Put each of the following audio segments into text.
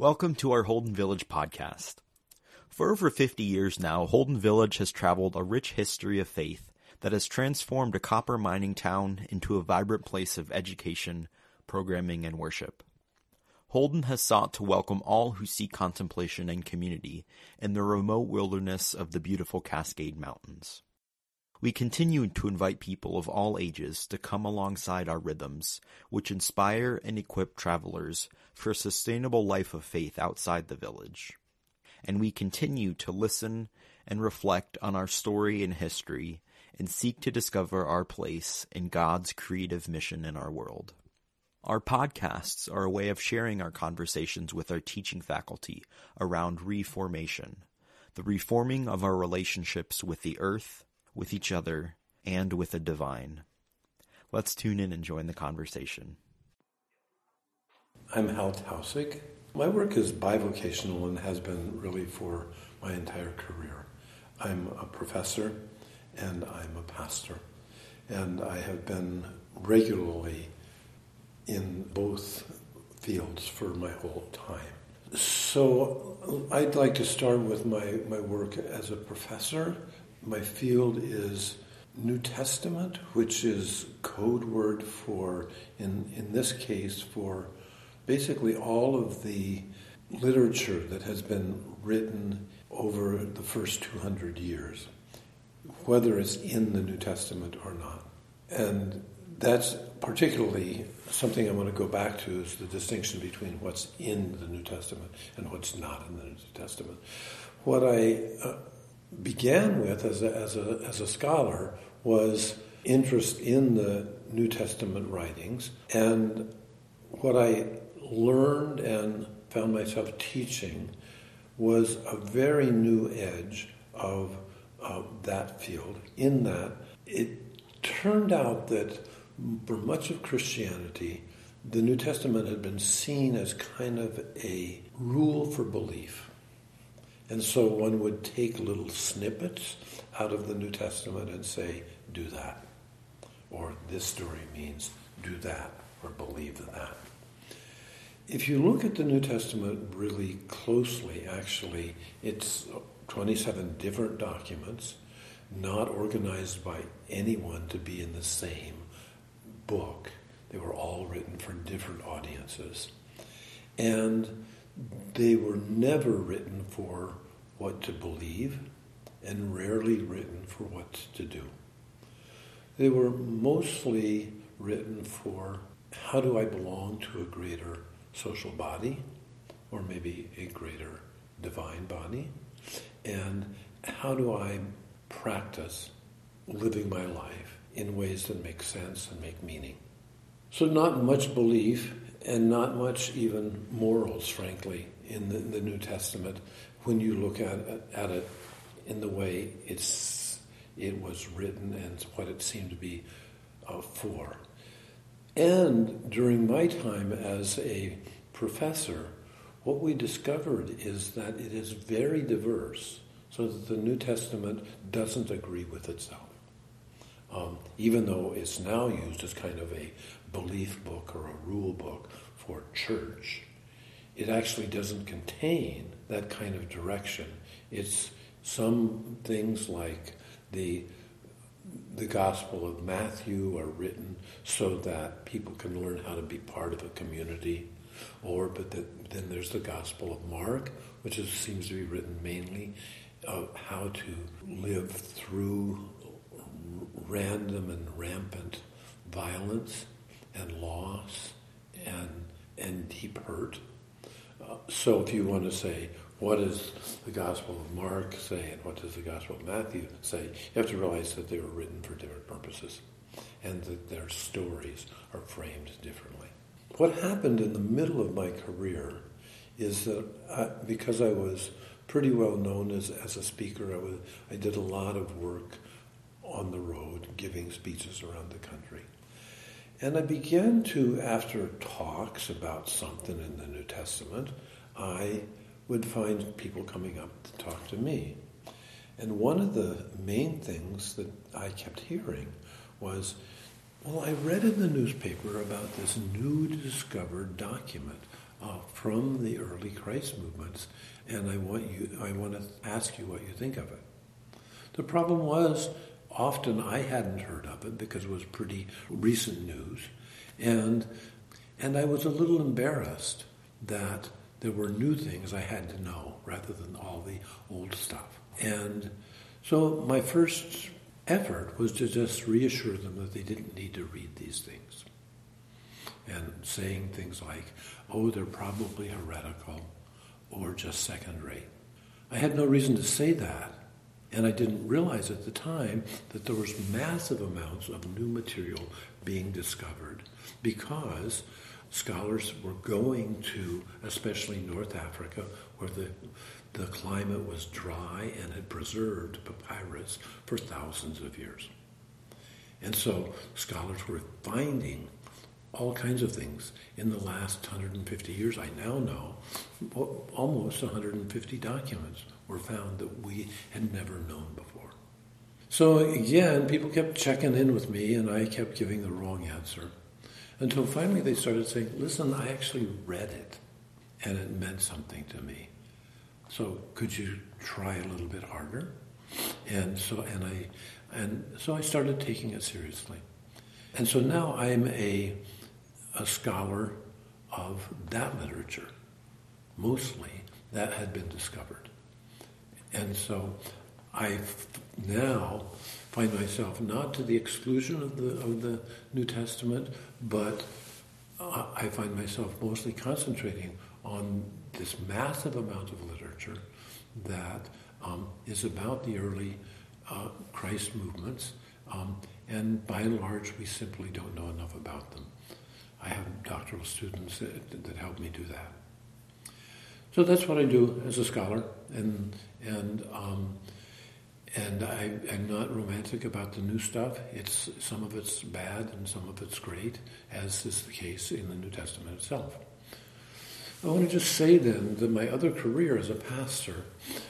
Welcome to our Holden Village podcast. For over 50 years now, Holden Village has traveled a rich history of faith that has transformed a copper mining town into a vibrant place of education, programming, and worship. Holden has sought to welcome all who seek contemplation and community in the remote wilderness of the beautiful Cascade Mountains. We continue to invite people of all ages to come alongside our rhythms, which inspire and equip travelers for a sustainable life of faith outside the village. And we continue to listen and reflect on our story and history and seek to discover our place in God's creative mission in our world. Our podcasts are a way of sharing our conversations with our teaching faculty around reformation, the reforming of our relationships with the earth, with each other, and with the divine. Let's tune in and join the conversation. I'm Hal Tausig. My work is bivocational and has been really for my entire career. I'm a professor and I'm a pastor, and I have been regularly in both fields for my whole time. So I'd like to start with my work as a professor. My field is New Testament, which is code word for, in this case, for basically all of the literature that has been written over the first 200 years, whether it's in the New Testament or not. And that's particularly something I want to go back to, is the distinction between what's in the New Testament and what's not in the New Testament. What I began with as a scholar was interest in the New Testament writings, and what I learned and found myself teaching was a very new edge of that field, in that it turned out that for much of Christianity, the New Testament had been seen as kind of a rule for belief. And so one would take little snippets out of the New Testament and say, do that. Or this story means do that, or believe that. If you look at the New Testament really closely, actually, it's 27 different documents, not organized by anyone to be in the same book. They were all written for different audiences. And they were never written for what to believe, and rarely written for what to do. They were mostly written for, how do I belong to a greater social body, or maybe a greater divine body, and how do I practice living my life in ways that make sense and make meaning. So not much belief, and not much even morals, frankly, in the New Testament when you look at it in the way it was written and what it seemed to be for. And during my time as a professor, what we discovered is that it is very diverse, so that the New Testament doesn't agree with itself. Even though it's now used as kind of a belief book or a rule book for church, it actually doesn't contain that kind of direction. It's some things like the Gospel of Matthew are written so that people can learn how to be part of a community, then there's the Gospel of Mark, which seems to be written mainly of how to live through random and rampant violence and loss and deep hurt. So if you want to say, what does the Gospel of Mark say and what does the Gospel of Matthew say, you have to realize that they were written for different purposes and that their stories are framed differently. What happened in the middle of my career is that because I was pretty well known as a speaker, I did a lot of work on the road, giving speeches around the country. And I began to, after talks about something in the New Testament, I would find people coming up to talk to me. And one of the main things that I kept hearing was, well, I read in the newspaper about this new discovered document from the early Christ movements, and I want to ask you what you think of it. The problem was, often I hadn't heard of it because it was pretty recent news, and I was a little embarrassed that there were new things I had to know rather than all the old stuff. And so my first effort was to just reassure them that they didn't need to read these things. And saying things like, oh, they're probably heretical or just second rate. I had no reason to say that, and I didn't realize at the time that there was massive amounts of new material being discovered because scholars were going to, especially North Africa, where the climate was dry and had preserved papyrus for thousands of years. And so scholars were finding all kinds of things. In the last 150 years, I now know, almost 150 documents were found that we had never known before. So again, people kept checking in with me, and I kept giving the wrong answer. Until finally they started saying, listen, I actually read it, and it meant something to me. So could you try a little bit harder? And so I started taking it seriously. And so now I'm a scholar of that literature, mostly, that had been discovered. And so I now find myself not to the exclusion of the New Testament, but I find myself mostly concentrating on this massive amount of literature that is about the early Christ movements, and by and large we simply don't know enough about them. I have doctoral students that help me do that. So that's what I do as a scholar, and I'm not romantic about the new stuff. Some of it's bad and some of it's great, as is the case in the New Testament itself. I want to just say then that my other career as a pastor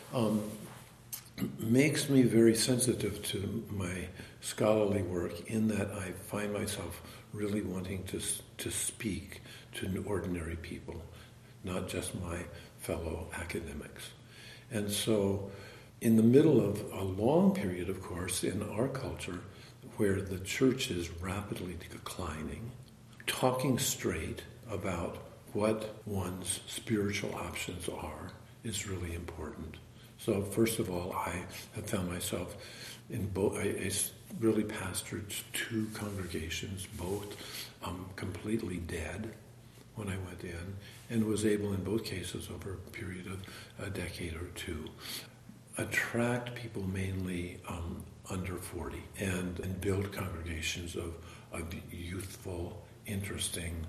makes me very sensitive to my scholarly work, in that I find myself really wanting to speak to ordinary people, not just my fellow academics. And so in the middle of a long period, of course, in our culture, where the church is rapidly declining, talking straight about what one's spiritual options are is really important. So first of all, I have found myself in both, I really pastored two congregations, both completely dead when I went in, and was able in both cases over a period of a decade or two attract people mainly under 40 and build congregations of youthful, interesting,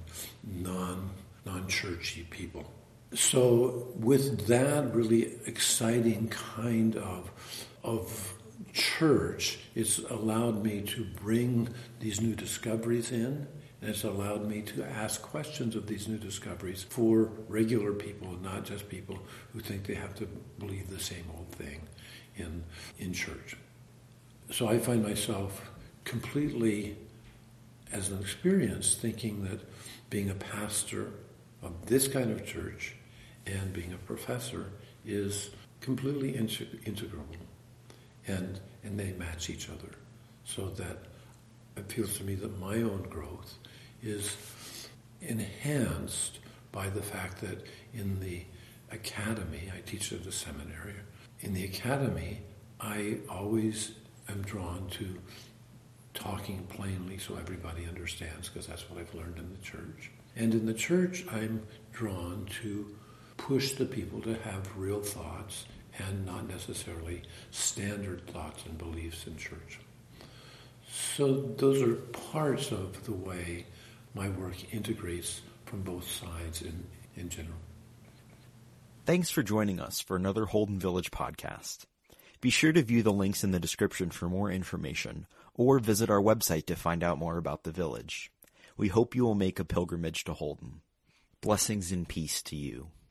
non-churchy people. So with that really exciting kind of church, it's allowed me to bring these new discoveries in, and it's allowed me to ask questions of these new discoveries for regular people, not just people who think they have to believe the same old thing in church. So I find myself completely, as an experience, thinking that being a pastor of this kind of church and being a professor is completely integral, and they match each other, so that it feels to me that my own growth is enhanced by the fact that in the academy, I teach at a seminary, in the academy I always am drawn to talking plainly so everybody understands, because that's what I've learned in the church. And in the church I'm drawn to push the people to have real thoughts and not necessarily standard thoughts and beliefs in church. So those are parts of the way my work integrates from both sides in general. Thanks for joining us for another Holden Village podcast. Be sure to view the links in the description for more information, or visit our website to find out more about the village. We hope you will make a pilgrimage to Holden. Blessings and peace to you.